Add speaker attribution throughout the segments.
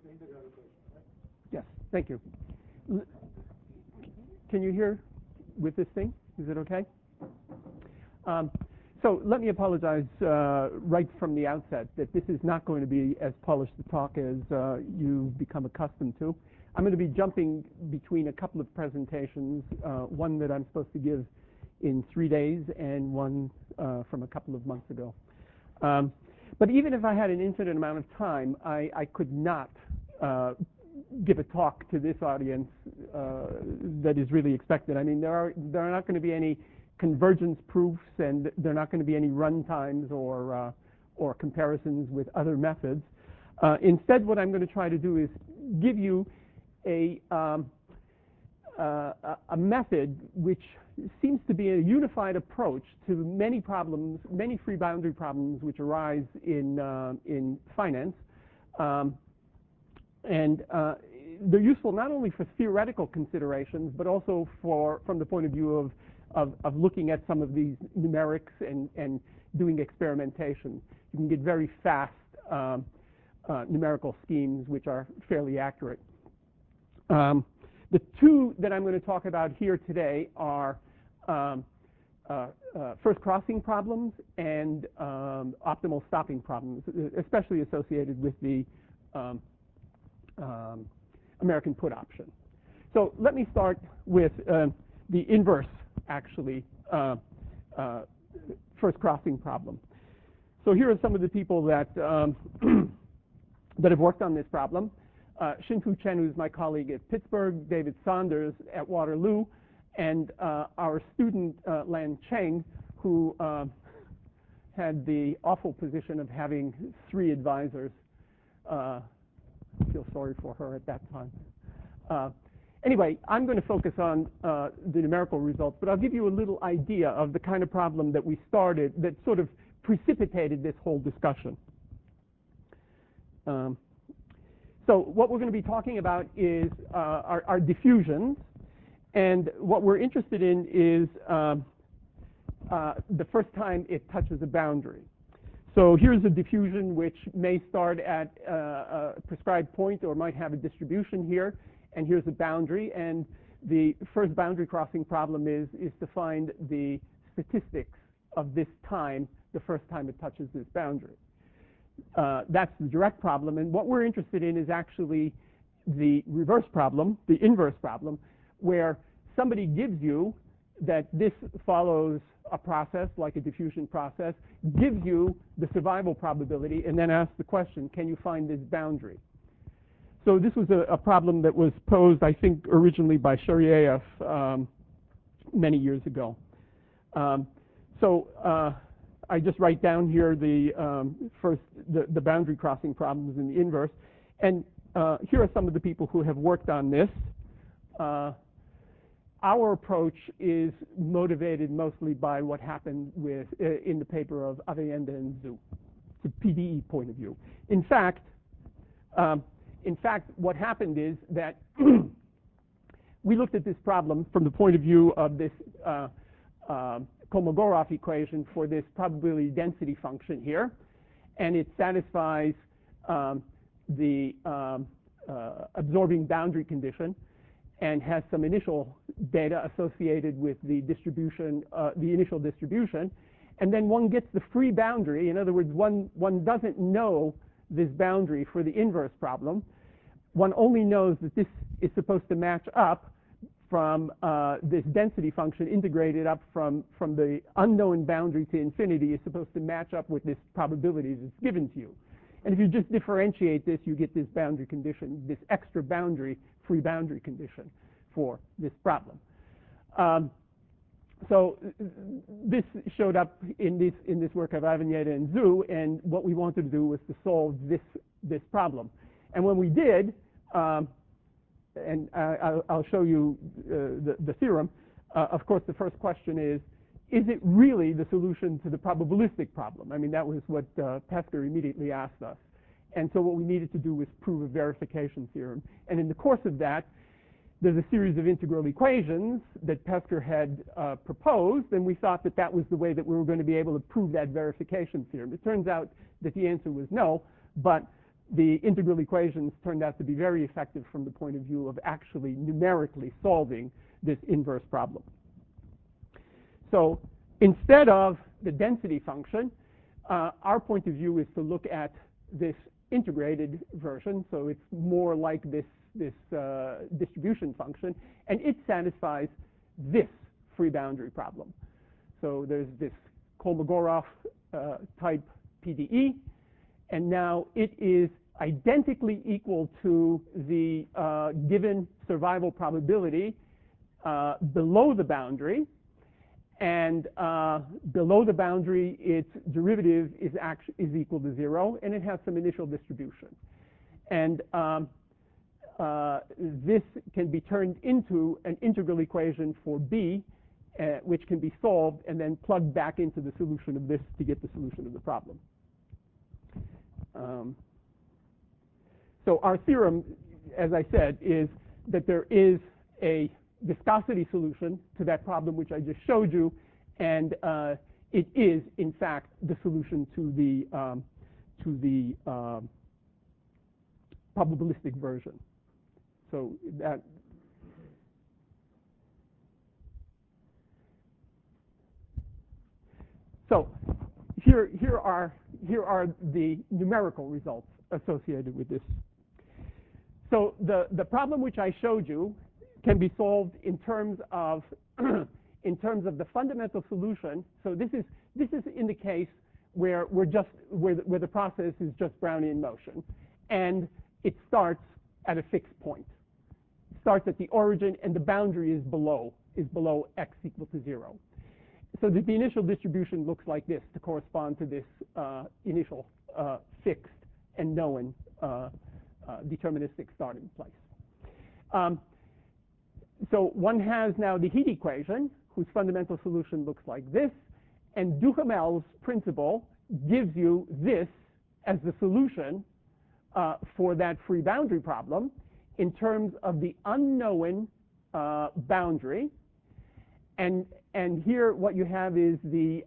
Speaker 1: Yes, thank you. Can you hear with this thing? Is it okay? So let me apologize right from the outset that this is not going to be as polished a talk as you've become accustomed to. I'm going to be jumping between a couple of presentations, one that I'm supposed to give in 3 days and one from a couple of months ago. But even if I had an infinite amount of time, I could not give a talk to this audience that is really expected. I mean, there are not going to be any convergence proofs, and there are not going to be any run times or comparisons with other methods. Instead, what I'm going to try to do is give you a method which seems to be a unified approach to many problems, many free boundary problems which arise in finance. And they're useful not only for theoretical considerations, but also from the point of view of looking at some of these numerics and doing experimentation. You can get very fast numerical schemes which are fairly accurate. The two that I'm going to talk about here today are first crossing problems and optimal stopping problems, especially associated with the American put option. So let me start with the inverse, actually, first crossing problem. So here are some of the people that that have worked on this problem. Xin-Fu Chen, who's my colleague at Pittsburgh, David Saunders at Waterloo, and our student Lan Cheng, who had the awful position of having 3 advisors. I feel sorry for her at that time. Anyway, I'm going to focus on the numerical results, but I'll give you a little idea of the kind of problem that we started that sort of precipitated this whole discussion. So what we're going to be talking about is our diffusions, and what we're interested in is the first time it touches a boundary. So here's a diffusion which may start at a prescribed point or might have a distribution here, and here's a boundary, and the first boundary crossing problem is to find the statistics of this time, the first time it touches this boundary. That's the direct problem, and what we're interested in is actually the reverse problem, the inverse problem, where somebody gives you that this follows a process like a diffusion process, gives you the survival probability, and then asks the question, can you find this boundary? So this was a problem that was posed, I think, originally by Sharyaev many years ago. I just write down here the boundary crossing problems in the inverse, and here are some of the people who have worked on this. Our approach is motivated mostly by what happened in the paper of Aveyenda and Zhu, the PDE point of view. In fact, what happened is that we looked at this problem from the point of view of this Kolmogorov equation for this probability density function here, and it satisfies the absorbing boundary condition and has some initial data associated with the distribution, the initial distribution, and then one gets the free boundary. In other words, one doesn't know this boundary for the inverse problem. One only knows that this is supposed to match up from this density function integrated up from the unknown boundary to infinity is supposed to match up with this probability that's given to you. And if you just differentiate this, you get this boundary condition, this extra boundary, free boundary condition for this problem. So this showed up in this work of Aveyenda and Zhu, and what we wanted to do was to solve this problem. And when we did, and I'll show you the theorem. Of course, the first question is it really the solution to the probabilistic problem? I mean, that was what Pesker immediately asked us. And so what we needed to do was prove a verification theorem. And in the course of that, there's a series of integral equations that Pesker had proposed, and we thought that that was the way that we were going to be able to prove that verification theorem. It turns out that the answer was no, but the integral equations turned out to be very effective from the point of view of actually numerically solving this inverse problem. So instead of the density function, our point of view is to look at this integrated version. So it's more like this distribution function, and it satisfies this free boundary problem. So there's this Kolmogorov type PDE, and now it is identically equal to the given survival probability below the boundary, and below the boundary its derivative is equal to 0, and it has some initial distribution. And this can be turned into an integral equation for B, which can be solved and then plugged back into the solution of this to get the solution of the problem. So our theorem, as I said, is that there is a viscosity solution to that problem which I just showed you, and it is in fact the solution to the probabilistic version. So that here are the numerical results associated with this. So the problem which I showed you can be solved in terms of the fundamental solution. So this is in the case where the process is just Brownian motion, and it starts at a fixed point. It starts at the origin, and the boundary is below x equal to 0. So the initial distribution looks like this to correspond to this initial fixed and known deterministic starting place. So one has now the heat equation, whose fundamental solution looks like this, and Duhamel's principle gives you this as the solution for that free boundary problem in terms of the unknown boundary. And here what you have is the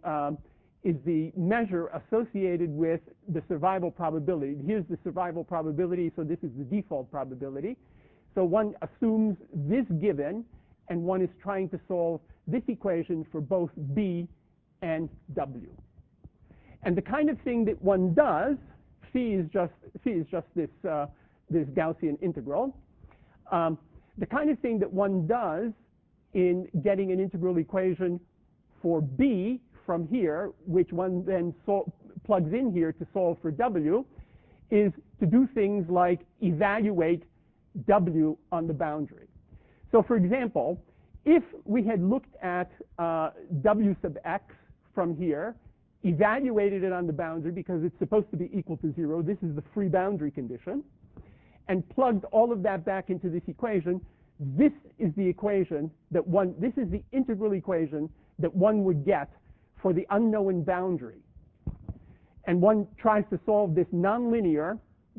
Speaker 1: measure associated with the survival probability. Here's the survival probability, so this is the default probability. So one assumes this given, and one is trying to solve this equation for both B and W. And the kind of thing that one does, phi is just this Gaussian integral. The kind of thing that one does in getting an integral equation for B from here, which one then plugs in here to solve for W, is to do things like evaluate W on the boundary. So for example, if we had looked at W sub x from here, evaluated it on the boundary because it's supposed to be equal to 0, this is the free boundary condition, and plugged all of that back into this equation, this is the equation that this is the integral equation that one would get for the unknown boundary. And one tries to solve this nonlinear,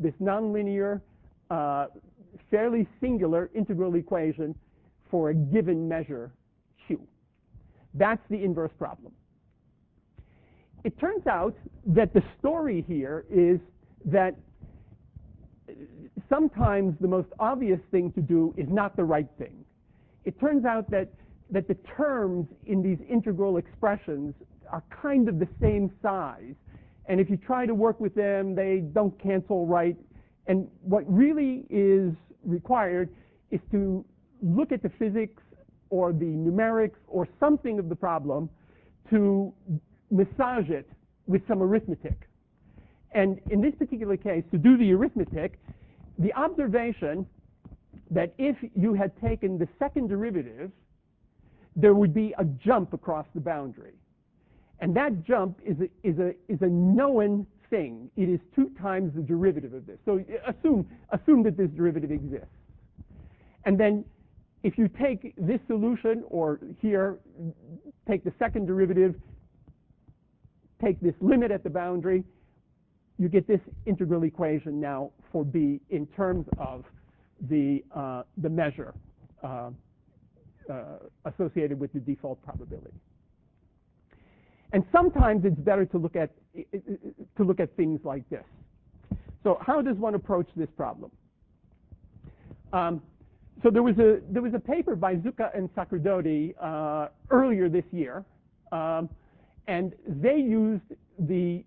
Speaker 1: fairly singular integral equation for a given measure Q. That's the inverse problem. It turns out that the story here is that sometimes the most obvious thing to do is not the right thing. It turns out that the terms in these integral expressions are kind of the same size, and if you try to work with them, they don't cancel right. And what really is required is to look at the physics or the numerics or something of the problem to massage it with some arithmetic. And in this particular case, to do the arithmetic, the observation that if you had taken the second derivative, there would be a jump across the boundary. And that jump is a known thing. It is 2 times the derivative of this. So assume that this derivative exists. And then if you take this solution, or here, take the second derivative, take this limit at the boundary, you get this integral equation now for B in terms of the measure associated with the default probability. And sometimes it's better to look at things like this. So how does one approach this problem? So there was a paper by Zucca and Sacerdoti earlier this year, and they used the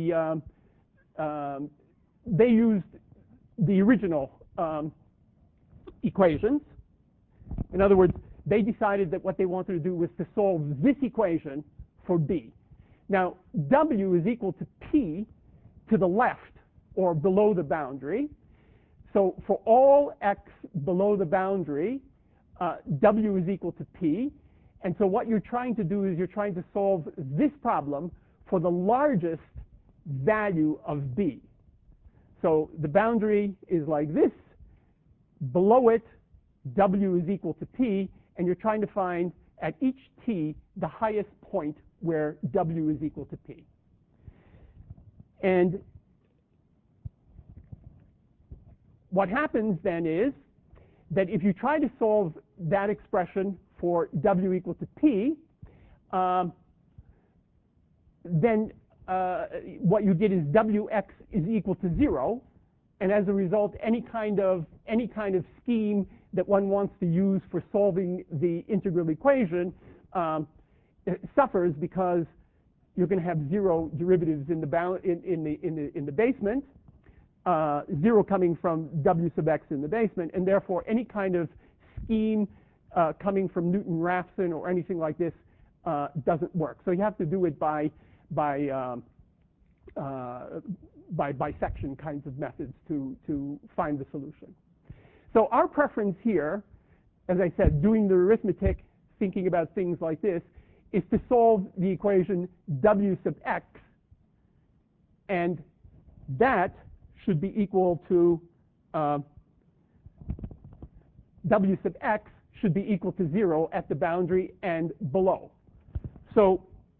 Speaker 1: original equations. In other words, they decided that what they wanted to do was to solve this equation for B. Now, W is equal to P to the left or below the boundary. So for all x below the boundary, W is equal to P. And so what you're trying to do is you're trying to solve this problem for the largest value of B. So the boundary is like this. Below it, W is equal to P. And you're trying to find at each t the highest point where W is equal to P. And what happens then is that if you try to solve that expression for W equal to P, then what you get is Wx is equal to 0. And as a result, any kind of scheme that one wants to use for solving the integral equation suffers, because you're going to have 0 derivatives in the basement, 0 coming from W sub x in the basement, and therefore any kind of scheme coming from Newton-Raphson or anything like this doesn't work. So you have to do it by bisection kinds of methods to find the solution. So our preference here, as I said, doing the arithmetic, thinking about things like this, is to solve the equation W sub x, and that should be equal to W sub x should be equal to 0 at the boundary and below. So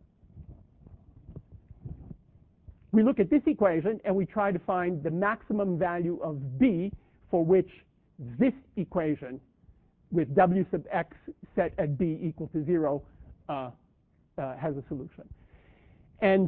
Speaker 1: we look at this equation and we try to find the maximum value of B for which this equation with W sub x set at B equal to 0 has a solution. And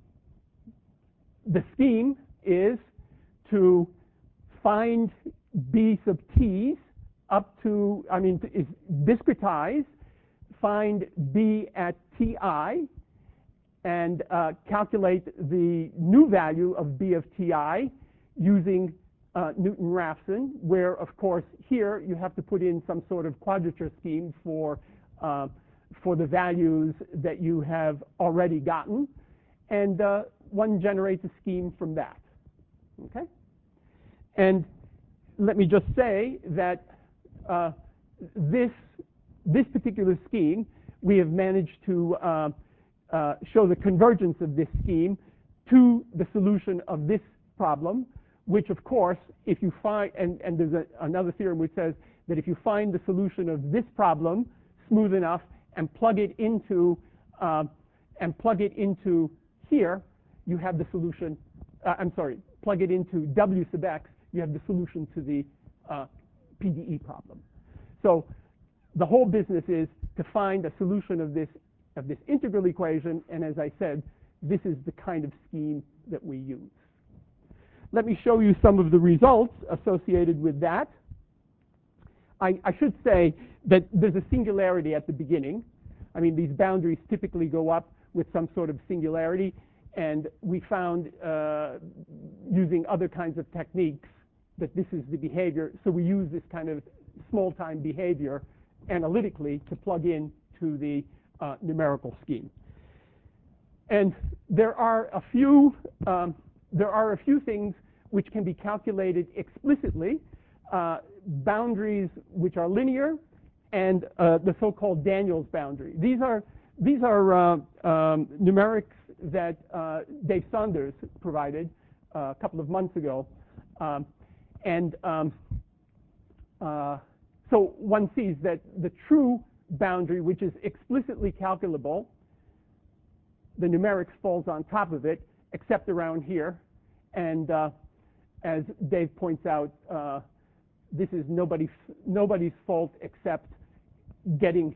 Speaker 1: the scheme is to find B sub t's up to, is discretize, find B at ti, and calculate the new value of B of ti using Newton-Raphson, where, of course, here you have to put in some sort of quadrature scheme for the values that you have already gotten, and one generates a scheme from that. Okay? And let me just say that this particular scheme, we have managed to show the convergence of this scheme to the solution of this problem, which, of course, if you find, and there's another theorem which says that if you find the solution of this problem smooth enough and plug it into here, you have the solution. Plug it into W sub x, you have the solution to the PDE problem. So the whole business is to find a solution of this integral equation, and as I said, this is the kind of scheme that we use. Let me show you some of the results associated with that. I should say that there's a singularity at the beginning. These boundaries typically go up with some sort of singularity, and we found using other kinds of techniques that this is the behavior. So we use this kind of small time behavior analytically to plug in to the numerical scheme. And there are a few things which can be calculated explicitly, boundaries which are linear, and the so-called Daniels boundary. These are numerics that Dave Saunders provided a couple of months ago, so one sees that the true boundary, which is explicitly calculable, the numerics falls on top of it, except around here. And as Dave points out, this is nobody's fault except getting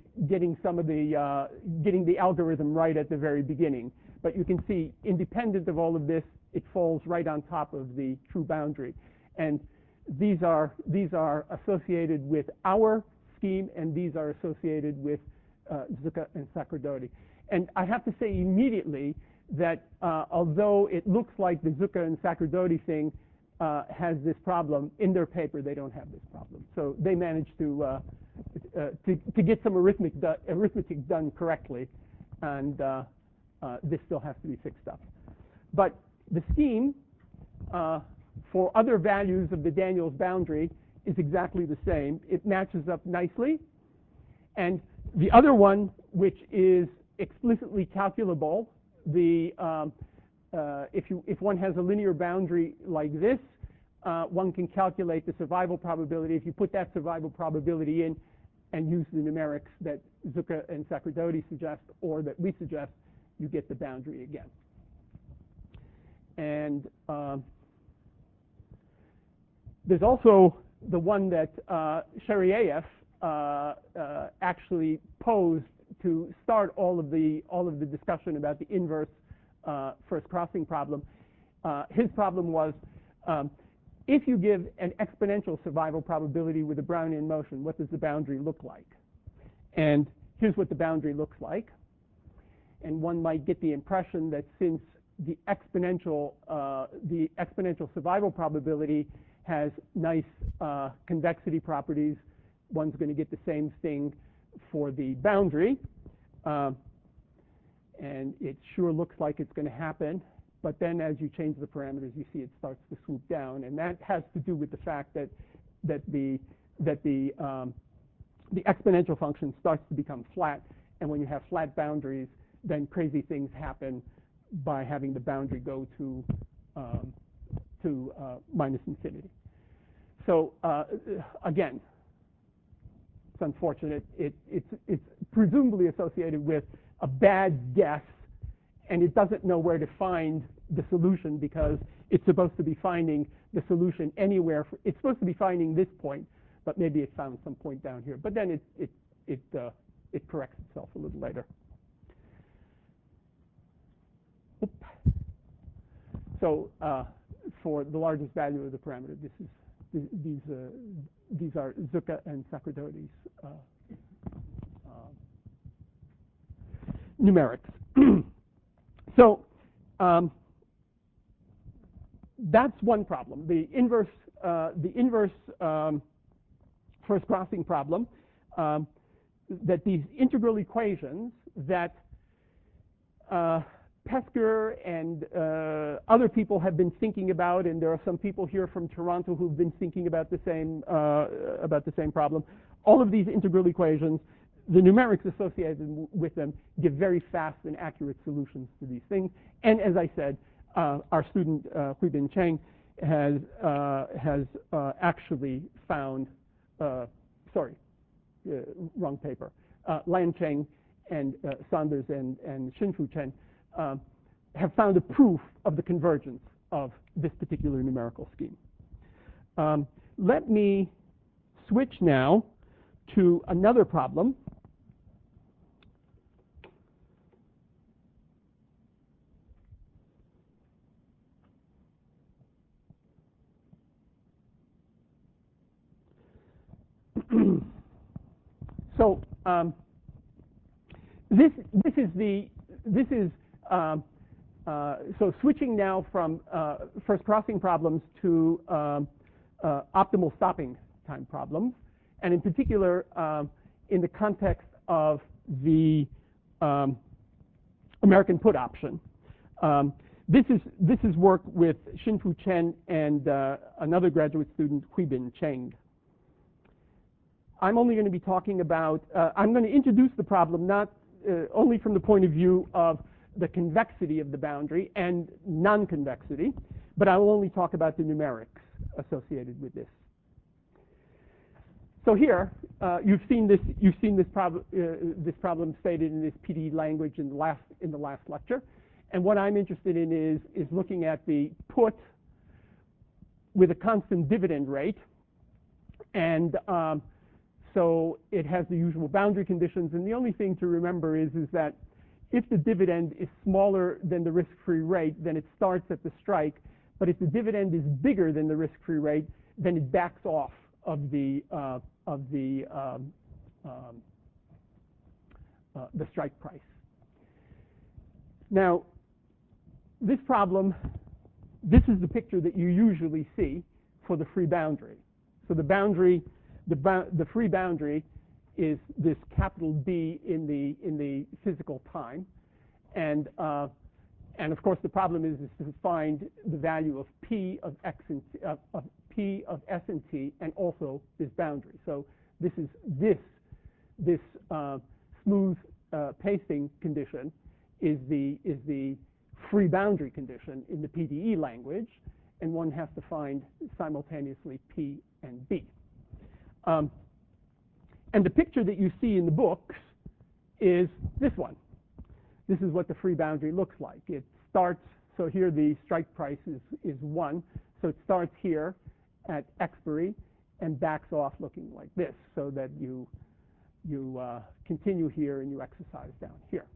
Speaker 1: the algorithm right at the very beginning. But you can see, independent of all of this, it falls right on top of the true boundary. And these are associated with our scheme, and these are associated with Zucca and Sacerdoti. And I have to say immediately that although it looks like the Zucca and Sacerdoti thing has this problem, in their paper they don't have this problem. So they managed to get some arithmetic done correctly, and this still has to be fixed up. But the scheme for other values of the Daniels boundary is exactly the same. It matches up nicely. And the other one, which is explicitly calculable, if one has a linear boundary like this, one can calculate the survival probability. If you put that survival probability in and use the numerics that Zucca and Sacerdoti suggest or that we suggest, you get the boundary again. And there's also the one that Cheryaev actually posed to start all of the discussion about the inverse first crossing problem. His problem was if you give an exponential survival probability with a Brownian motion, what does the boundary look like? And here's what the boundary looks like. And one might get the impression that since the exponential survival probability has nice convexity properties, one's going to get the same thing for the boundary. And it sure looks like it's going to happen. But then as you change the parameters, you see it starts to swoop down. And that has to do with the fact that the exponential function starts to become flat. And when you have flat boundaries, then crazy things happen by having the boundary go to minus infinity. So again, it's unfortunate. It's presumably associated with a bad guess, and it doesn't know where to find the solution because it's supposed to be finding the solution anywhere. It's supposed to be finding this point, but maybe it found some point down here. But then it corrects itself a little later. So for the largest value of the parameter, these are Zucca and Sacerdoti's numerics. So that's one problem. The inverse first crossing problem. That these integral equations that Pesker and other people have been thinking about, and there are some people here from Toronto who've been thinking about the same problem. All of these integral equations, the numerics associated with them, give very fast and accurate solutions to these things. And as I said, our student Huibin Cheng has actually found. Wrong paper. Lan Cheng and Saunders and Xinfu Chen have found a proof of the convergence of this particular numerical scheme. Let me switch now to another problem. So so switching now from first crossing problems to optimal stopping time problems, and in particular in the context of the American put option. This is work with Xinfu Chen and another graduate student, Huibin Cheng. I'm only going to be talking about, I'm going to introduce the problem not only from the point of view of the convexity of the boundary and non-convexity, but I will only talk about the numerics associated with this. So here, you've seen this problem stated in this PD language in the last lecture. And what I'm interested in is looking at the put with a constant dividend rate. And so it has the usual boundary conditions. And the only thing to remember is that if the dividend is smaller than the risk-free rate, then it starts at the strike. But if the dividend is bigger than the risk-free rate, then it backs off of the strike price. Now, this problem, this is the picture that you usually see for the free boundary. So the boundary, the free boundary is this capital B in the physical time, and of course the problem is to find the value of P of X and of P of S and T, and also this boundary. So this is this smooth pasting condition is the free boundary condition in the PDE language, and one has to find simultaneously P and B. And the picture that you see in the books is this one. This is what the free boundary looks like. It starts, so here the strike price is 1, so it starts here at expiry and backs off looking like this, so that you continue here and you exercise down here.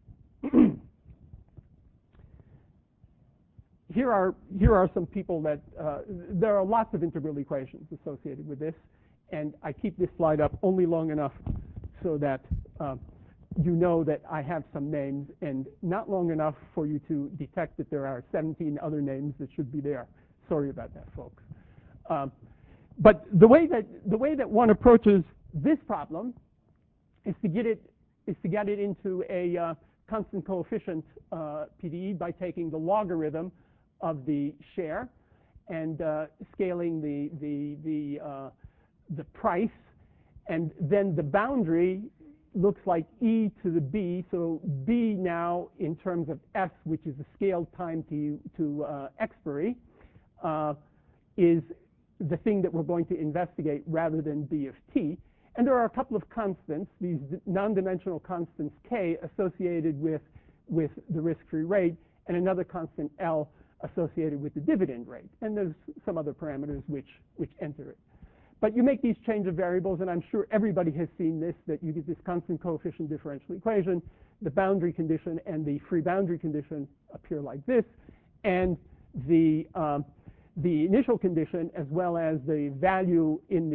Speaker 1: Here are some people that there are lots of integral equations associated with this, and I keep this slide up only long enough so that you know that I have some names, and not long enough for you to detect that there are 17 other names that should be there. Sorry about that, folks. But the way that one approaches this problem is to get it into a constant coefficient PDE by taking the logarithm of the share and scaling the price, and then the boundary looks like e to the b. So b now in terms of s, which is the scaled time to expiry, is the thing that we're going to investigate rather than b of t. And there are a couple of constants, these non-dimensional constants k associated with the risk-free rate, and another constant L associated with the dividend rate. And there's some other parameters which enter it. But you make these change of variables, and I'm sure everybody has seen this, that you get this constant coefficient differential equation. The boundary condition and the free boundary condition appear like this, and the initial condition as well as the value in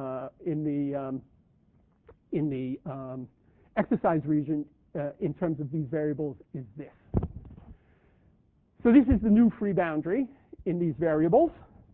Speaker 1: the exercise region in terms of these variables is this. So this is the new free boundary in these variables.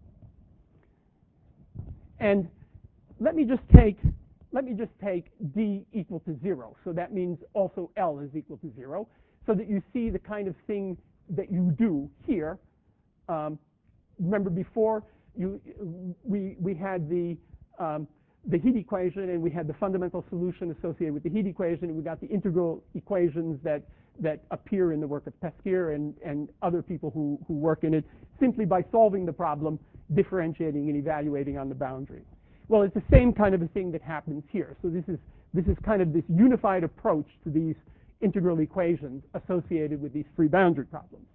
Speaker 1: And let me just take d equal to 0. So that means also L is equal to 0, so that you see the kind of thing that you do here. Remember before we had the heat equation, and we had the fundamental solution associated with the heat equation, and we got the integral equations that appear in the work of Pesquer and other people who work in it, simply by solving the problem, differentiating and evaluating on the boundary. Well, it's the same kind of a thing that happens here. So this is kind of this unified approach to these integral equations associated with these free boundary problems.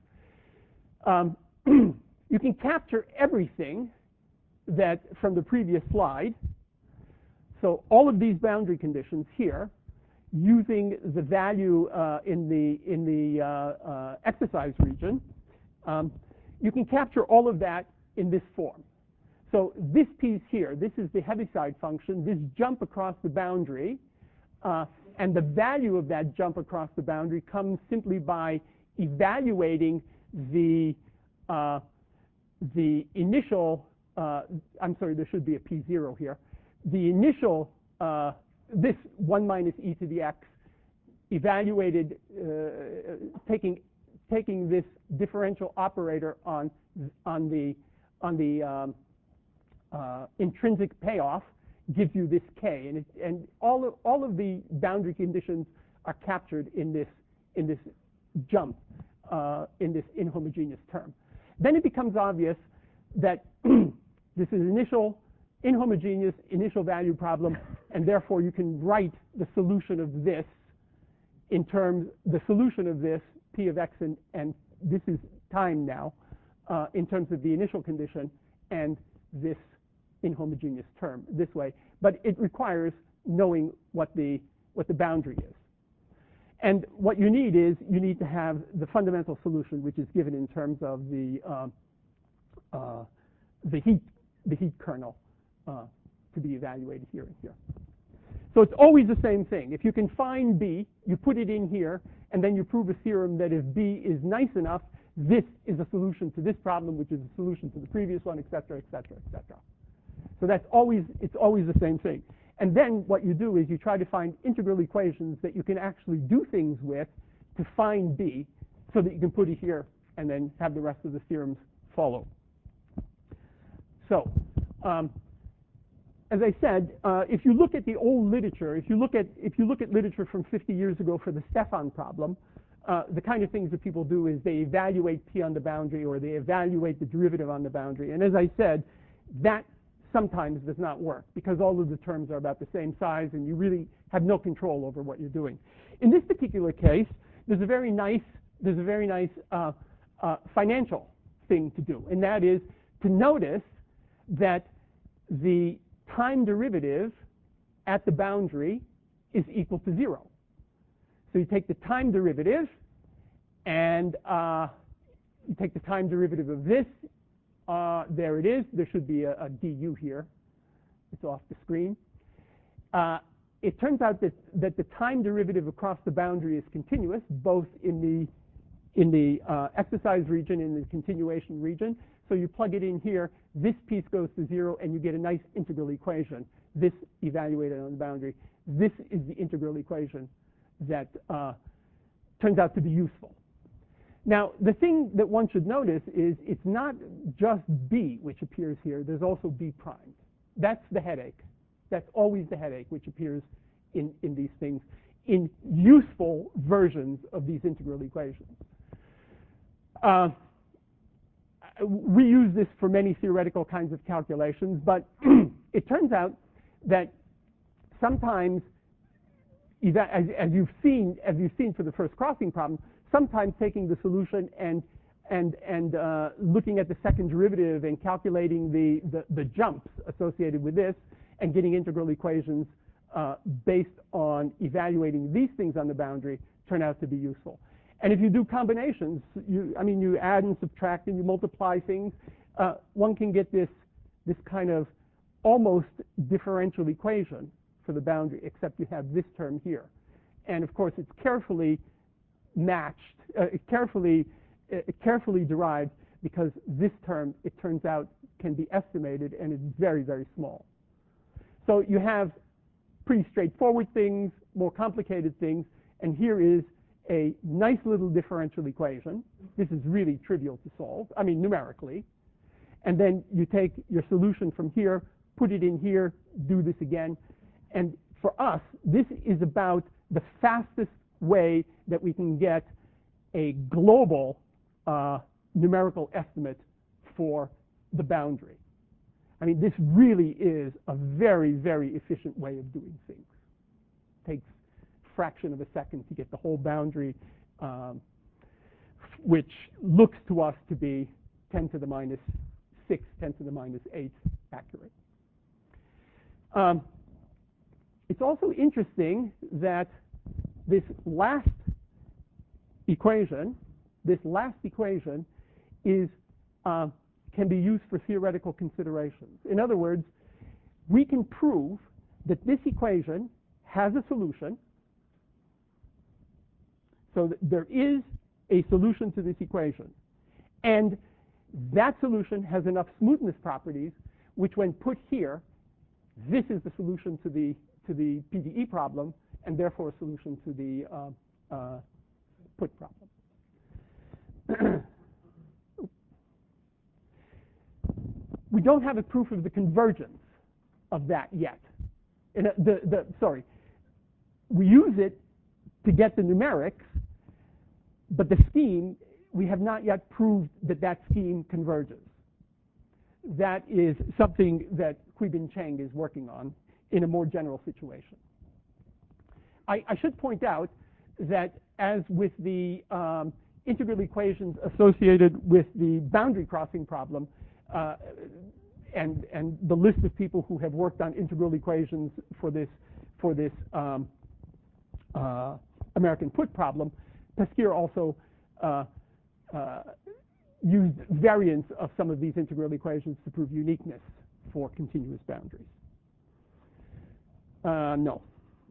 Speaker 1: You can capture everything that from the previous slide. So all of these boundary conditions here, using the value in the exercise region, you can capture all of that in this form. So this piece here, this is the Heaviside function, this jump across the boundary, and the value of that jump across the boundary comes simply by evaluating the initial, I'm sorry, there should be a P0 here, the initial, this 1 minus e to the x, evaluated, taking this differential operator on the intrinsic payoff gives you this k, and all of the boundary conditions are captured in this jump, in this inhomogeneous term. Then it becomes obvious that this is inhomogeneous initial value problem, and therefore you can write the solution of this in terms, the solution of this, P of x, and this is time now, in terms of the initial condition and this inhomogeneous term this way. But it requires knowing what the boundary is. And what you need is you need to have the fundamental solution, which is given in terms of the heat kernel to be evaluated here and here. So it's always the same thing. If you can find B, you put it in here, and then you prove a theorem that if B is nice enough, this is a solution to this problem, which is a solution to the previous one, et cetera, et cetera, et cetera. So it's always the same thing. And then what you do is you try to find integral equations that you can actually do things with to find B so that you can put it here and then have the rest of the theorems follow. So as I said, if you look at the old literature, if you look at literature from 50 years ago for the Stefan problem, the kind of things that people do is they evaluate P on the boundary, or they evaluate the derivative on the boundary. And as I said, that sometimes does not work because all of the terms are about the same size and you really have no control over what you're doing. In this particular case, there's a very nice financial thing to do, and that is to notice that the time derivative at the boundary is equal to 0. So you take the time derivative and you take the time derivative of this. There it is. There should be a du here. It's off the screen. It turns out that the time derivative across the boundary is continuous, both in the exercise region and the continuation region. So you plug it in here. This piece goes to 0, and you get a nice integral equation. This evaluated on the boundary. This is the integral equation that turns out to be useful. Now, the thing that one should notice is it's not just B which appears here. There's also B prime. That's the headache. That's always the headache which appears in these things, in useful versions of these integral equations. We use this for many theoretical kinds of calculations, but it turns out that sometimes, as you've seen for the first crossing problem, sometimes taking the solution and looking at the second derivative and calculating the jumps associated with this and getting integral equations based on evaluating these things on the boundary turn out to be useful. And if you do combinations, you add and subtract and you multiply things, one can get this kind of almost differential equation for the boundary, except you have this term here. And of course, it's carefully matched, carefully derived, because this term, it turns out, can be estimated, and it's very, very small. So you have pretty straightforward things, more complicated things, and here is a nice little differential equation. This is really trivial to solve, numerically. And then you take your solution from here, put it in here, do this again. And for us, this is about the fastest way that we can get a global numerical estimate for the boundary. This really is a very, very efficient way of doing things. It takes a fraction of a second to get the whole boundary, which looks to us to be 10 to the minus 6, 10 to the minus 8 accurate. It's also interesting that this last equation is can be used for theoretical considerations. In other words, we can prove that this equation has a solution. So that there is a solution to this equation. And that solution has enough smoothness properties, which when put here, this is the solution to the PDE problem, and therefore a solution to the put problem. We don't have a proof of the convergence of that yet. We use it to get the numerics, but the scheme, we have not yet proved that scheme converges. That is something that Kuibin Cheng is working on in a more general situation. I should point out that as with the integral equations associated with the boundary crossing problem, and the list of people who have worked on integral equations for this American put problem, Pasquier also used variants of some of these integral equations to prove uniqueness for continuous boundaries. No.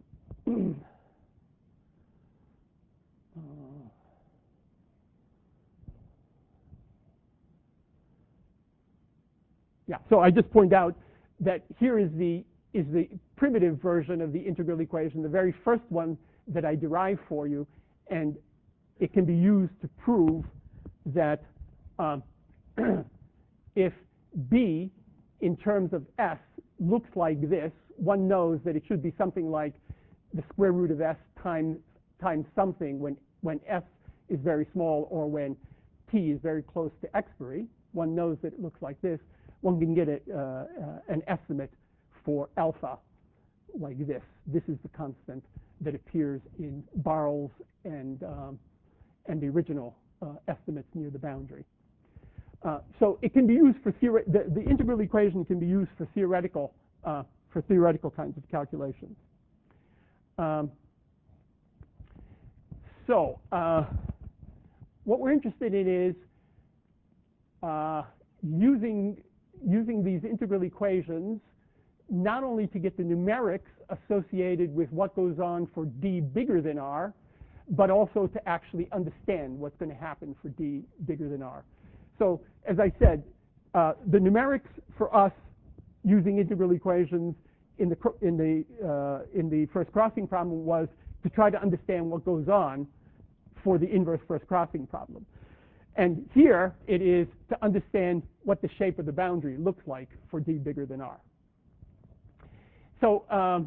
Speaker 1: Yeah, so I just point out that here is the primitive version of the integral equation, the very first one that I derived for you, and it can be used to prove that if B in terms of S looks like this, one knows that it should be something like the square root of S times something when S is very small or when T is very close to expiry. One knows that it looks like this. One can get an estimate for alpha like this. This is the constant that appears in Barrel's and the original estimates near the boundary. So it can be used for the integral equation can be used for theoretical kinds of calculations. What we're interested in is using these integral equations not only to get the numerics associated with what goes on for D bigger than R, but also to actually understand what's going to happen for D bigger than R. So as I said, the numerics for us using integral equations in the first crossing problem was to try to understand what goes on for the inverse first crossing problem. And here it is to understand what the shape of the boundary looks like for D bigger than R. So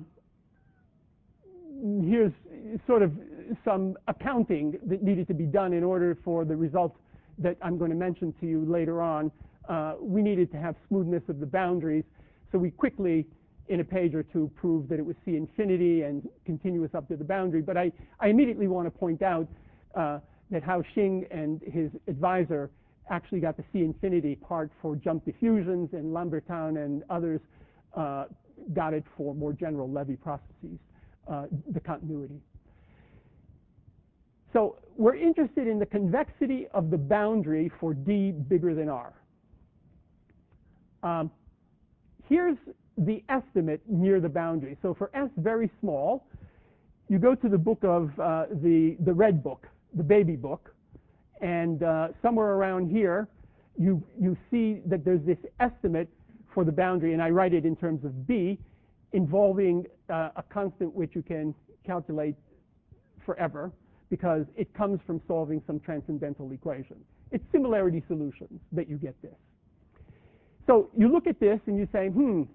Speaker 1: here's sort of some accounting that needed to be done in order for the results that I'm going to mention to you later on. We needed to have smoothness of the boundaries, so we quickly, in a page or two, proved that it was C infinity and continuous up to the boundary. But I immediately want to point out that Hao Xing and his advisor actually got the C infinity part for jump diffusions, and Lambertin and others got it for more general Levy processes, the continuity. So we're interested in the convexity of the boundary for D bigger than R. Here's the estimate near the boundary. So for S very small, you go to the book of the red book, the baby book, and somewhere around here you see that there's this estimate for the boundary, and I write it in terms of B, involving a constant which you can calculate forever because it comes from solving some transcendental equation. It's similarity solutions that you get this. So you look at this and you say,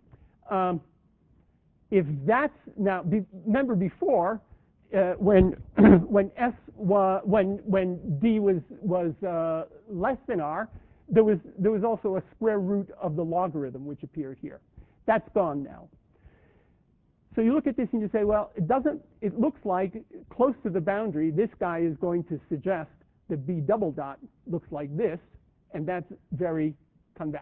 Speaker 1: if that's now, remember before when D was less than R, there was also a square root of the logarithm which appeared here. That's gone now. So you look at this and you say, well, it looks like close to the boundary, this guy is going to suggest that B double dot looks like this, and that's very convex.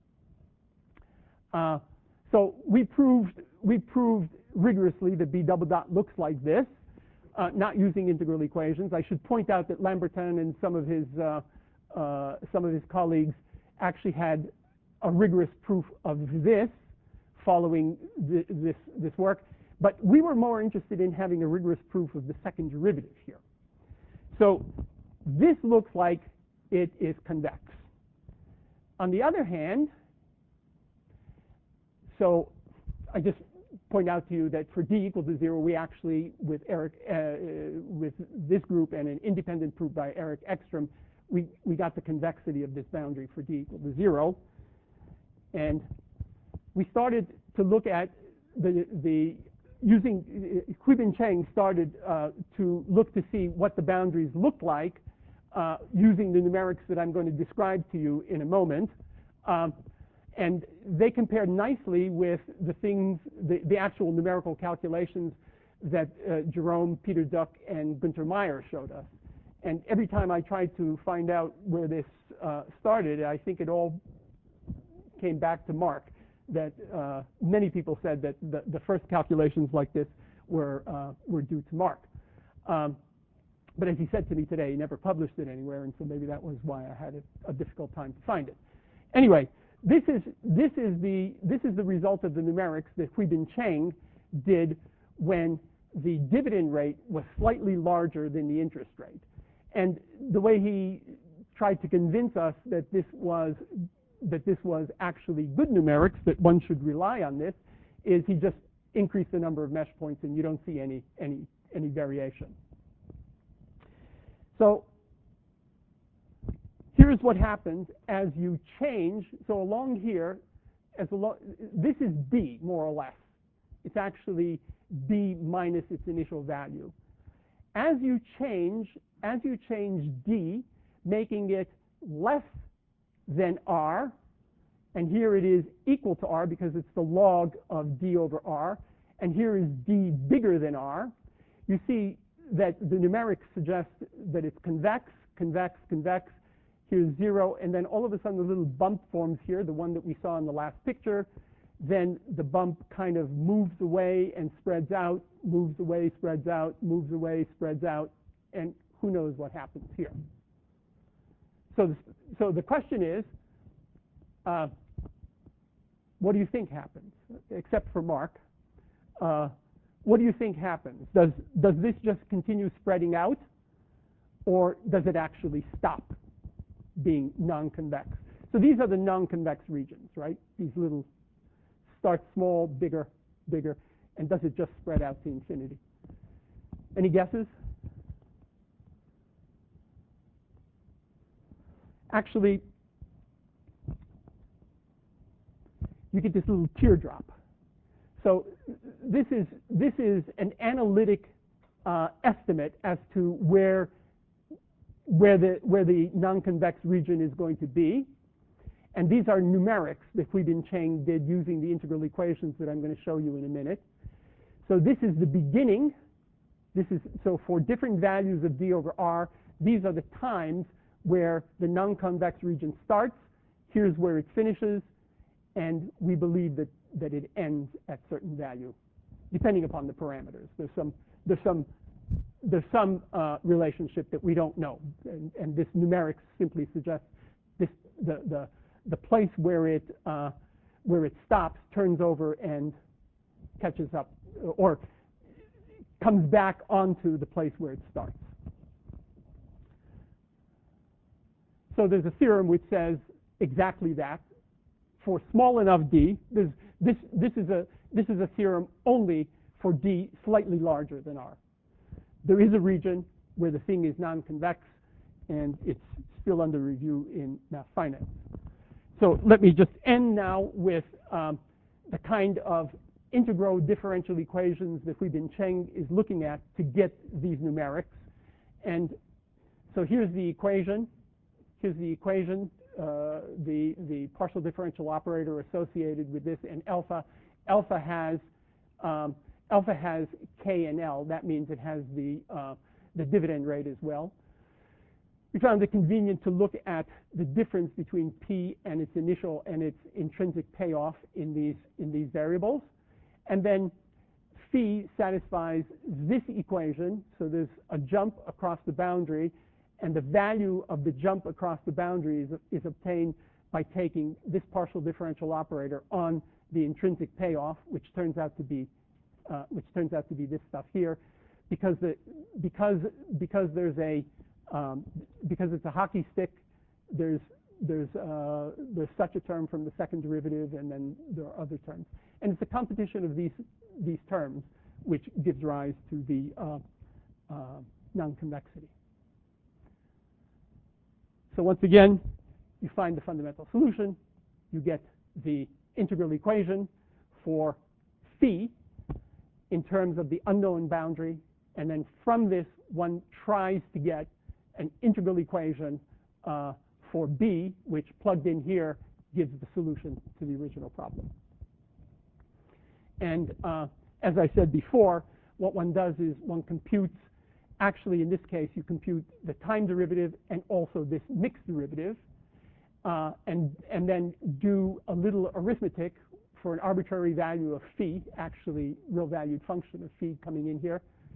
Speaker 1: So we proved rigorously that B double dot looks like this, not using integral equations. I should point out that Lambertin and some of his colleagues actually had a rigorous proof of this following this work, but we were more interested in having a rigorous proof of the second derivative here. So this looks like it is convex. On the other hand, so I just point out to you that for D equal to 0, we actually, with this group and an independent proof by Eric Ekstrom, we got the convexity of this boundary for D equal to 0. And we started to look at using Huibin Cheng started to look to see what the boundaries looked like using the numerics that I'm going to describe to you in a moment. And they compared nicely with the actual numerical calculations that Jerome, Peter Duck, and Günter Meyer showed us. And every time I tried to find out where this started, I think it all came back to Mark, that many people said that the first calculations like this were due to Mark. But as he said to me today, he never published it anywhere, and so maybe that was why I had a difficult time to find it. Anyway, this is the result of the numerics that Huibin Cheng did when the dividend rate was slightly larger than the interest rate. And the way he tried to convince us that this was actually good numerics, that one should rely on this, is he just increased the number of mesh points, and you don't see any variation. So here's what happens as you change. So along here, this is B, more or less. It's actually B minus its initial value. As you change D, making it less than R, and here it is equal to R because it's the log of D over R, and here is D bigger than R, you see that the numerics suggest that it's convex, convex, convex. Here's 0, and then all of a sudden the little bump forms here, the one that we saw in the last picture. Then the bump kind of moves away and spreads out, moves away, spreads out, moves away, spreads out, and who knows what happens here. So the question is, what do you think happens? Except for Mark, what do you think happens? Does this just continue spreading out, or does it actually stop being non-convex? So these are the non-convex regions, right? These little start small, bigger, bigger, and does it just spread out to infinity? Any guesses? Actually, you get this little teardrop. So this is an analytic estimate as to where the non-convex region is going to be. And these are numerics that Huibin Cheng did using the integral equations that I'm going to show you in a minute. So this is the beginning. So for different values of D over R, these are the times where the non-convex region starts. Here's where it finishes. And we believe that it ends at certain value, depending upon the parameters. There's some relationship that we don't know. And this numerics simply suggests the place where it stops turns over and catches up, or comes back onto the place where it starts. So there's a theorem which says exactly that. For small enough D, this is a theorem only for D slightly larger than R. There is a region where the thing is non-convex, and it's still under review in math finance. So let me just end now with the kind of integral differential equations that Huibin Cheng is looking at to get these numerics. And so here's the equation. Here's the equation, the partial differential operator associated with this, and alpha. Alpha has K and L. That means it has the dividend rate as well. We found it convenient to look at the difference between P and its initial and its intrinsic payoff in these variables. And then phi satisfies this equation. So there's a jump across the boundary, and the value of the jump across the boundary is obtained by taking this partial differential operator on the intrinsic payoff, which turns out to be this stuff here, because it's a hockey stick. There's such a term from the second derivative, and then there are other terms, and it's a competition of these terms which gives rise to the non-convexity. So once again, you find the fundamental solution. You get the integral equation for phi in terms of the unknown boundary, and then from this one tries to get an integral equation for B, which plugged in here gives the solution to the original problem. And as I said before, what one does is one computes, actually in this case you compute the time derivative and also this mixed derivative, and then do a little arithmetic for an arbitrary value of phi, actually real valued function of phi coming in here,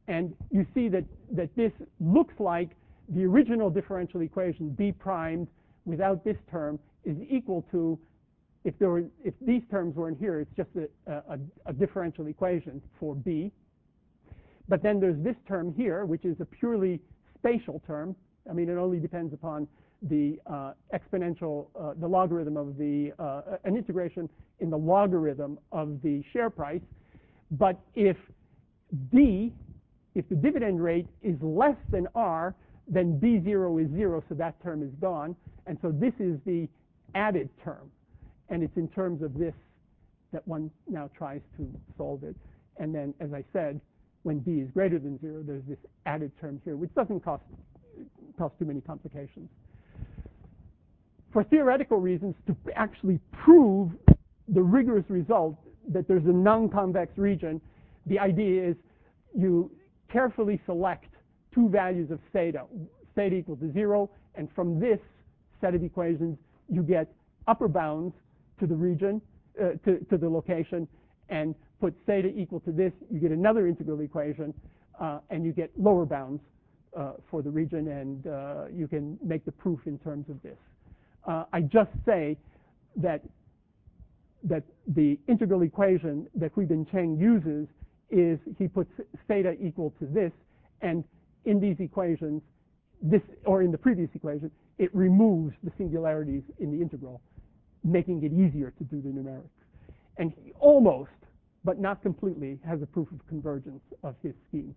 Speaker 1: And you see that this looks like the original differential equation, b primed without this term, is equal to, if these terms weren't here, it's just a differential equation for b. But then there's this term here, which is a purely spatial term. I mean, it only depends upon the exponential, the logarithm of an integration in the logarithm of the share price. But if the dividend rate is less than r, then b0 is 0, so that term is gone. And so this is the added term. And it's in terms of this that one now tries to solve it. And then, as I said, when b is greater than 0, there's this added term here, which doesn't cause too many complications. For theoretical reasons, to actually prove the rigorous result that there's a non-convex region, the idea is you carefully select two values of theta equal to 0, and from this set of equations, you get upper bounds to the region, to the location, and put theta equal to this, you get another integral equation, and you get lower bounds for the region, and you can make the proof in terms of this. I just say that the integral equation that Hui-Bin Cheng uses is he puts theta equal to this, and in these equations, or in the previous equation, it removes the singularities in the integral, making it easier to do the numerics. And he almost, but not completely, has a proof of convergence of his scheme.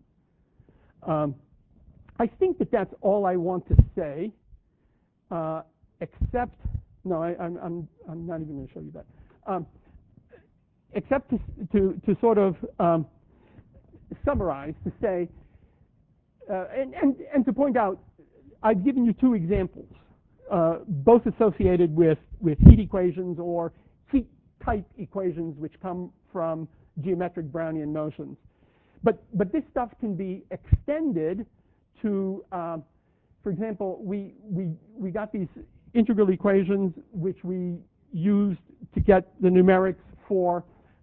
Speaker 1: I think that that's all I want to say, except, no, I'm not even going to show you that. Except to sort of summarize, to say, and to point out, I've given you two examples, both associated with heat equations or heat type equations which come from geometric Brownian motions. But this stuff can be extended to, for example, we got these integral equations which we used to get the numerics for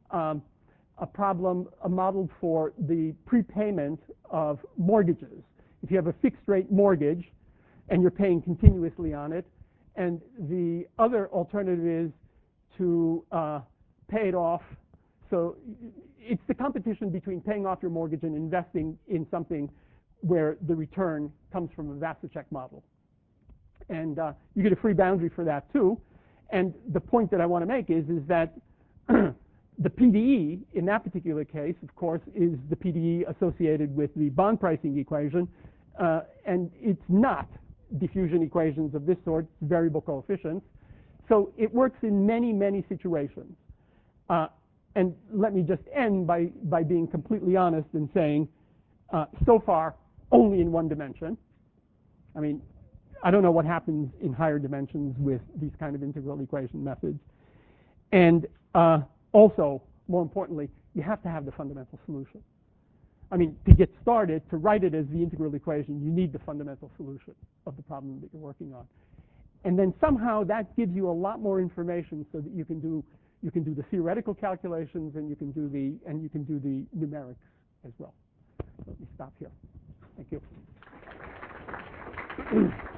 Speaker 1: a problem modeled for the prepayment of mortgages. If you have a fixed rate mortgage and you're paying continuously on it, and the other alternative is to pay it off. So it's the competition between paying off your mortgage and investing in something where the return comes from a Vasicek model. And you get a free boundary for that too. And the point that I want to make is that the PDE in that particular case, of course, is the PDE associated with the bond pricing equation. And it's not diffusion equations of this sort, variable coefficients. So it works in many, many situations. And let me just end by being completely honest and saying, so far, only in one dimension. I mean, I don't know what happens in higher dimensions with these kind of integral equation methods. And also, more importantly, you have to have the fundamental solution. I mean, to get started, to write it as the integral equation, you need the fundamental solution of the problem that you're working on. And then somehow that gives you a lot more information so that you can do the theoretical calculations and you can do the numerics as well. Let me stop here. Thank you.